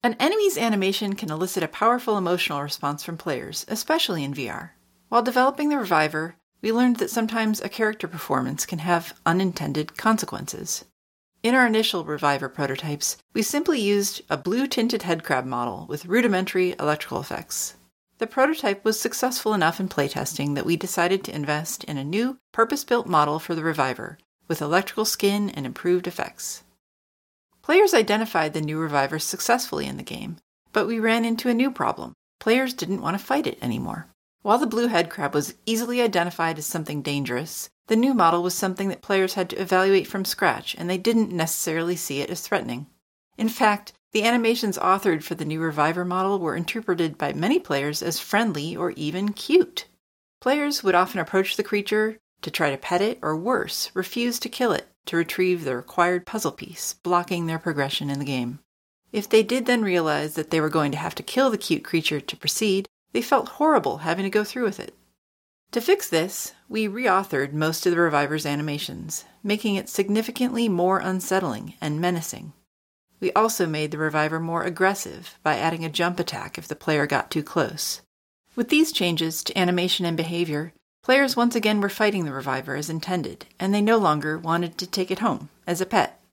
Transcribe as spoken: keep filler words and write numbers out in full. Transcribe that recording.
An enemy's animation can elicit a powerful emotional response from players, especially in V R. While developing the Reviver, we learned that sometimes a character performance can have unintended consequences. In our initial Reviver prototypes, we simply used a blue-tinted headcrab model with rudimentary electrical effects. The prototype was successful enough in playtesting that we decided to invest in a new, purpose-built model for the Reviver, with electrical skin and improved effects. Players identified the new Reviver successfully in the game, but we ran into a new problem. Players didn't want to fight it anymore. While the blue headcrab was easily identified as something dangerous, the new model was something that players had to evaluate from scratch, and they didn't necessarily see it as threatening. In fact, the animations authored for the new Reviver model were interpreted by many players as friendly or even cute. Players would often approach the creature to try to pet it, or worse, refuse to kill it to retrieve the required puzzle piece, blocking their progression in the game. If they did then realize that they were going to have to kill the cute creature to proceed, they felt horrible having to go through with it. To fix this, we reauthored most of the Reviver's animations, making it significantly more unsettling and menacing. We also made the Reviver more aggressive by adding a jump attack if the player got too close. With these changes to animation and behavior, players once again were fighting the Reviver as intended, and they no longer wanted to take it home as a pet.